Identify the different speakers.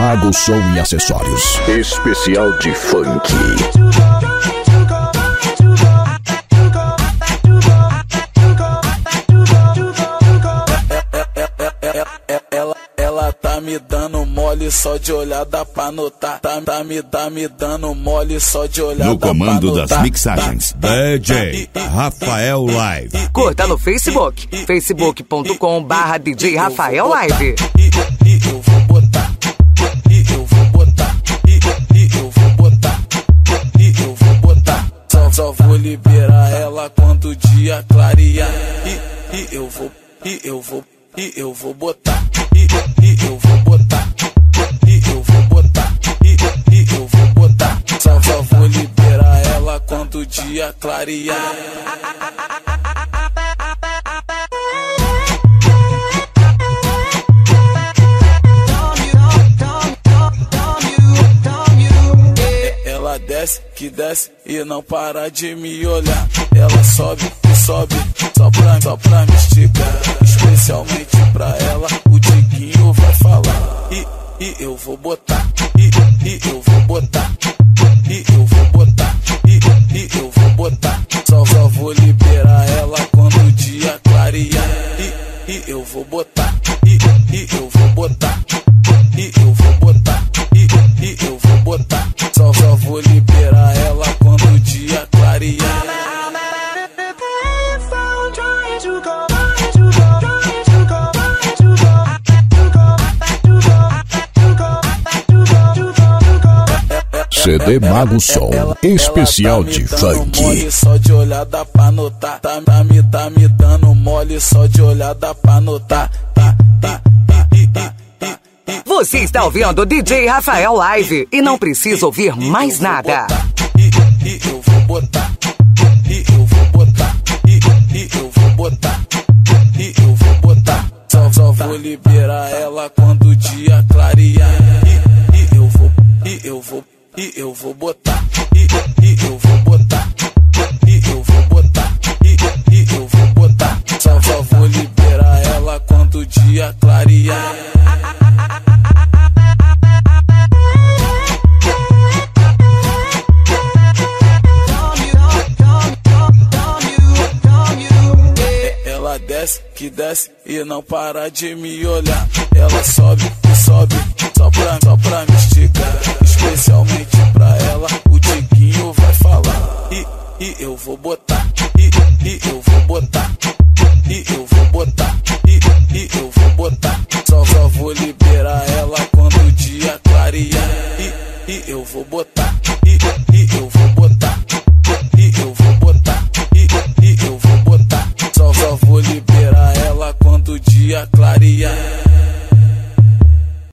Speaker 1: Mago Som e Acessórios. Especial de funk.
Speaker 2: Ela tá me dando mole só de olhar, dá pra notar. Tá me dando mole só de olhar.
Speaker 1: No comando das mixagens, DJ Rafael Live.
Speaker 3: Curta no Facebook, facebook.com/DJ Rafael Live.
Speaker 2: Eu vou botar, eu vou botar, eu vou botar, eu vou botar. Só vou liberar ela quando o dia clarear. Eu vou botar, eu vou botar, eu vou botar, eu vou botar. Só vou liberar ela quando o dia clarear. Ela desce, que desce e não para de me olhar. Ela sobe e sobe só pra me esticar. Especialmente pra ela o Diguinho vai falar. E eu vou botar, eu vou botar, eu vou botar, eu vou botar. Só vou liberar ela quando o dia clarear. Eu vou botar, eu vou botar, eu vou botar, eu vou botar. Só vou liberar ela quando o dia clarear.
Speaker 1: CD Mago Som, especial de funk.
Speaker 2: Mole só de olhar dá pra notar. Tá me dando mole só de olhar dá pra notar.
Speaker 3: Você está ouvindo o DJ Rafael Live e não precisa ouvir mais nada.
Speaker 2: Eu vou botar, eu vou botar, eu vou botar, eu vou botar. Só vou liberar ela quando o dia clarear. Eu vou botar, eu vou botar, eu vou botar, eu vou botar. Só vou liberar ela quando o dia clarear. Ela desce, que desce e não para de me olhar. Ela sobe e sobe só pra me esticar. Especialmente pra ela o Diguinho vai falar. E eu vou botar, eu vou botar, eu vou botar, eu vou botar. Só vou liberar ela quando o dia clarear. Eu vou botar, eu vou botar, eu vou botar, eu vou botar. Só vou liberar ela quando o dia clarear.